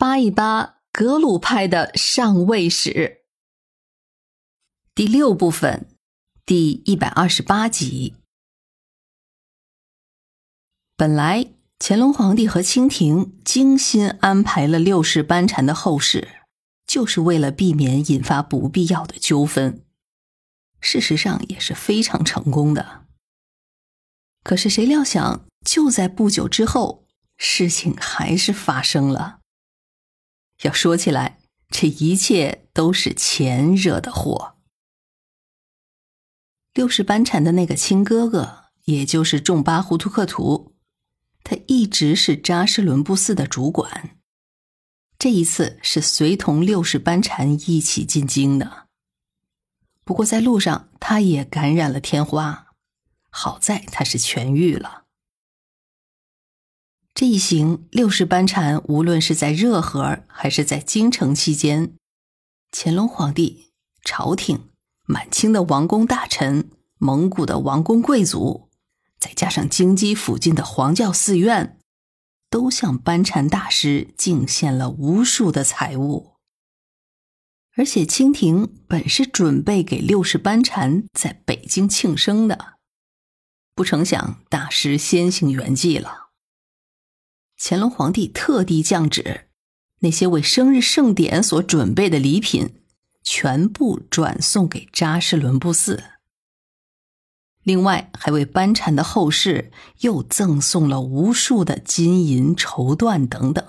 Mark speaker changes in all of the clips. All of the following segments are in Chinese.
Speaker 1: 扒一扒格鲁派的上位史。第6部分，第128集。本来乾隆皇帝和清廷精心安排了六世班禅的后事，就是为了避免引发不必要的纠纷，事实上也是非常成功的。可是谁料想，就在不久之后，事情还是发生了。要说起来，这一切都是钱惹的祸。六世班禅的那个亲哥哥，也就是仲巴糊涂克图，他一直是扎什伦布寺的主管。这一次是随同六世班禅一起进京的。不过在路上他也感染了天花，好在他是痊愈了。这一行六世班禅无论是在热河还是在京城期间，乾隆皇帝、朝廷、满清的王公大臣、蒙古的王公贵族，再加上京畿附近的黄教寺院，都向班禅大师敬献了无数的财物。而且清廷本是准备给六世班禅在北京庆生的，不成想大师先行圆寂了。乾隆皇帝特地降旨，那些为生日盛典所准备的礼品全部转送给扎什伦布寺。另外还为班禅的后事又赠送了无数的金银绸缎等等。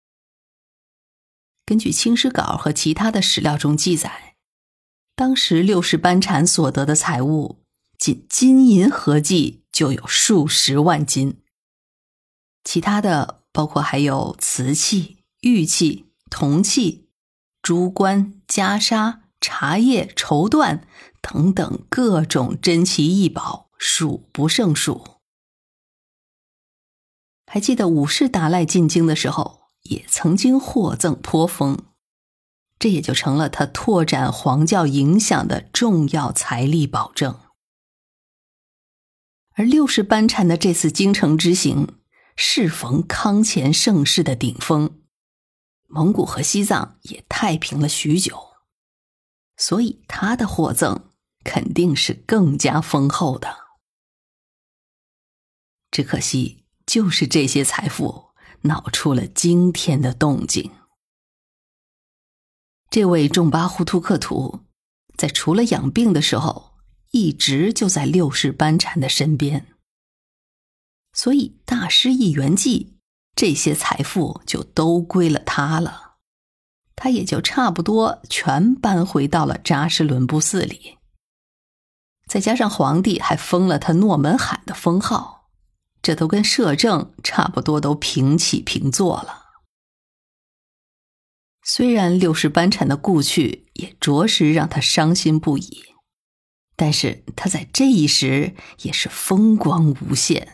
Speaker 1: 根据清史稿和其他的史料中记载，当时六世班禅所得的财物，仅金银合计就有数十万斤。其他的包括还有瓷器、玉器、铜器、珠冠、袈裟、茶叶、绸缎等等各种珍奇异宝，数不胜数。还记得五世达赖进京的时候，也曾经获赠颇丰，这也就成了他拓展黄教影响的重要财力保证。而六世班禅的这次京城之行，适逢康乾盛世的顶峰，蒙古和西藏也太平了许久，所以他的获赠肯定是更加丰厚的。只可惜就是这些财富闹出了惊天的动静。这位仲巴糊涂克图在除了养病的时候，一直就在六世班禅的身边，所以大师一圆寂，这些财富就都归了他了，他也就差不多全搬回到了扎什伦布寺里。再加上皇帝还封了他诺门罕的封号，这都跟摄政差不多都平起平坐了。虽然六世班禅的故去也着实让他伤心不已，但是他在这一时也是风光无限。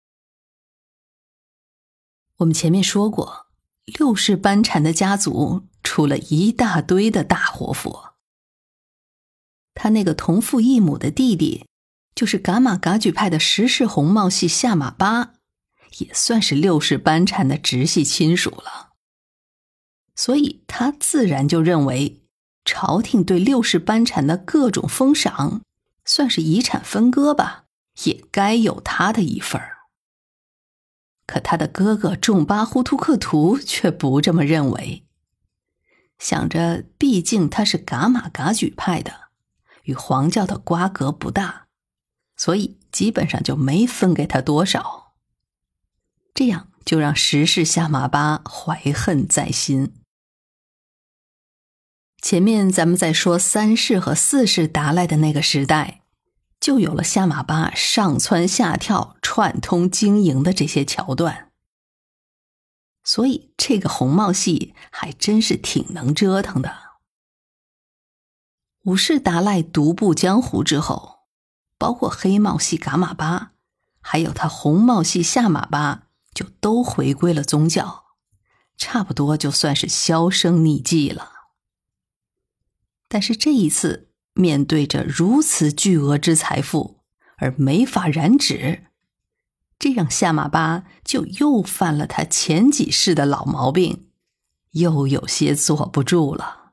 Speaker 1: 我们前面说过，六世班禅的家族出了一大堆的大活佛。他那个同父异母的弟弟，就是噶玛噶举派的十世红帽系夏玛巴，也算是六世班禅的直系亲属了。所以他自然就认为，朝廷对六世班禅的各种封赏，算是遗产分割吧，也该有他的一份儿。可他的哥哥仲巴糊涂克图却不这么认为，想着毕竟他是噶玛噶举派的，与黄教的瓜葛不大，所以基本上就没分给他多少。这样就让十世夏玛巴怀恨在心。前面咱们在说3世和4世达赖的那个时代，就有了夏玛巴上蹿下跳串通经营的这些桥段，所以这个红帽系还真是挺能折腾的。5世达赖独步江湖之后，包括黑帽系噶玛巴还有他红帽系夏玛巴就都回归了宗教，差不多就算是销声匿迹了。但是这一次面对着如此巨额之财富而没法染指，这让夏玛巴就又犯了他前几世的老毛病， 又有些坐不住了。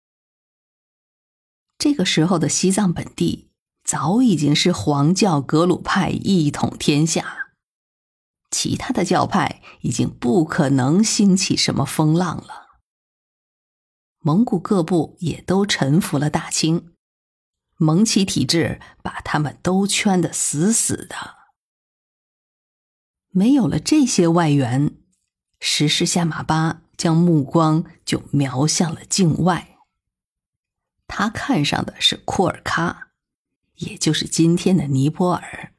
Speaker 1: 这个时候的西藏本地早已经是黄教格鲁派一统天下，其他的教派已经不可能兴起什么风浪了。蒙古各部也都臣服了大清，蒙奇体制把他们都圈得死死的。没有了这些外援，十世夏玛巴将目光就瞄向了境外。他看上的是库尔喀，也就是今天的尼泊尔。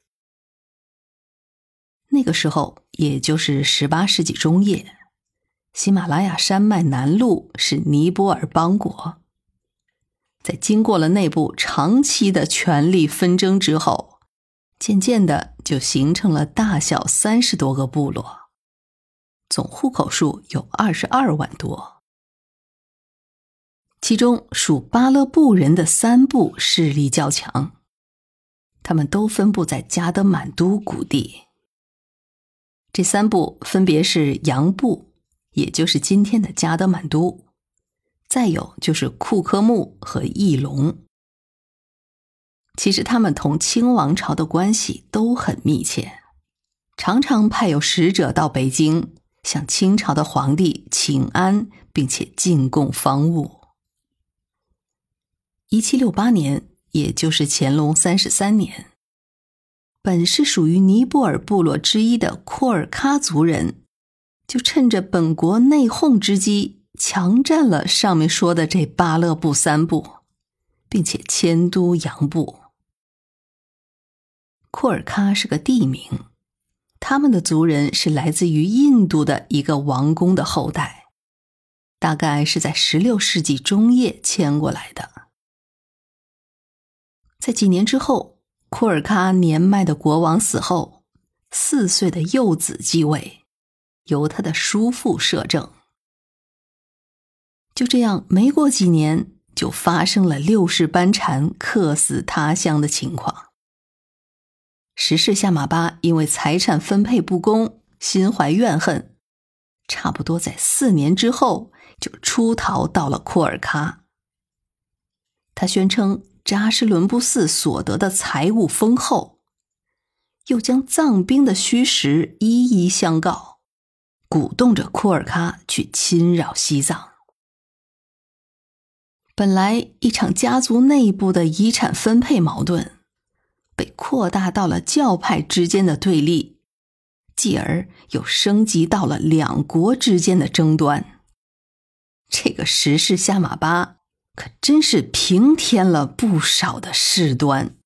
Speaker 1: 那个时候，也就是18世纪中叶，喜马拉雅山脉南麓是尼泊尔邦国。在经过了内部长期的权力纷争之后，渐渐的就形成了大小30多个部落，总户口数有22万多。其中属巴勒布人的3部势力较强，他们都分布在加德满都谷地。这3部分别是杨部，也就是今天的加德满都，再有就是库科木和翼龙。其实他们同清王朝的关系都很密切，常常派有使者到北京，向清朝的皇帝请安，并且进贡方物。1768年，也就是乾隆33年，本是属于尼泊尔部落之一的库尔喀族人，就趁着本国内讧之机，强占了上面说的这巴勒部3部，并且迁都杨部。库尔喀是个地名，他们的族人是来自于印度的一个王公的后代，大概是在16世纪中叶迁过来的。在几年之后，库尔喀年迈的国王死后，4岁的幼子继位，由他的叔父摄政。就这样，没过几年，就发生了6世班禅客死他乡的情况。10世夏玛巴因为财产分配不公，心怀怨恨，差不多在4年之后就出逃到了库尔喀。他宣称扎什伦布寺所得的财物丰厚，又将藏兵的虚实一一相告，鼓动着库尔喀去侵扰西藏。本来一场家族内部的遗产分配矛盾，被扩大到了教派之间的对立，继而又升级到了2国之间的争端。这个10世夏玛巴可真是平添了不少的事端。